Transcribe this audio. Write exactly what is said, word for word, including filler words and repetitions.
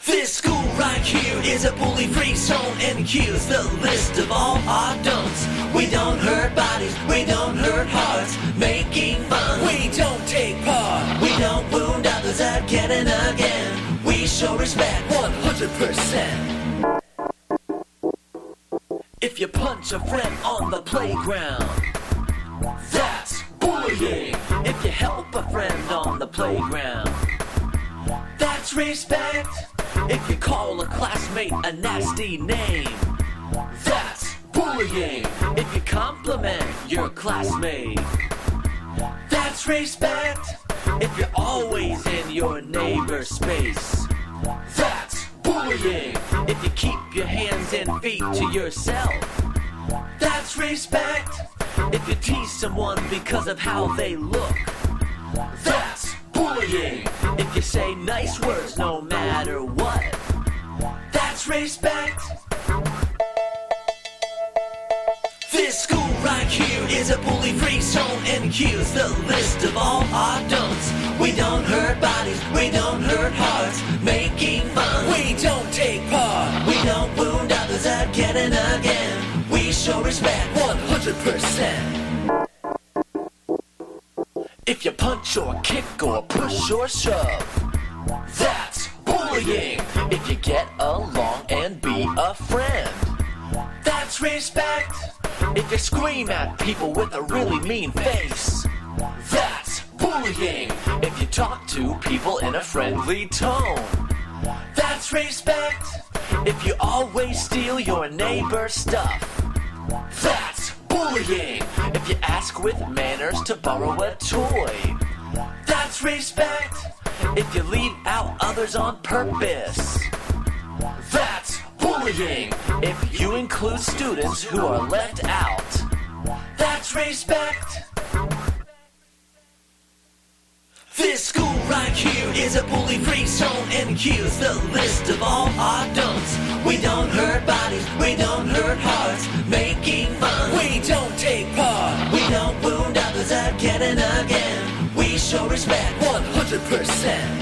This school right here is a bully-free zone, and here's the list of all our don'ts. We don't hurt bodies, we don't hurt hearts, making fun. We don't take part, we don't wound others again and again. We show respect one hundred percent. If you punch a friend on the playground, that's bullying. If you help a friend on the playground, that's respect. If you call a classmate a nasty name, that's bullying. If you compliment your classmate, that's respect. If you're always in your neighbor's space, that's bullying. If you keep your hands and feet to yourself, that's respect. If you tease someone because of how they look, that's bullying. If you say nice words no matter what, that's respect. This school right here is a bully-free zone, and here's the list of all our don'ts. We don't hurt bodies, we don't hurt hearts, making fun. We don't take part, we don't wound others again and again. We show respect one hundred percent. If you punch or kick or push or shove, that's bullying. If you get along and be a friend, that's respect. If you scream at people with a really mean face, that's bullying. If you talk to people in a friendly tone, that's respect. If you always steal your neighbor's stuff, that's bullying. If you ask with manners to borrow a toy, that's respect. If you leave out others on purpose, that's bullying. If you include students who are left out, that's respect. This school right here is a bully-free zone, and here's the list of all our don'ts. We don't hurt bodies, we don't hurt hearts, making fun. We don't take part, we don't wound others again and again. We show respect one hundred percent.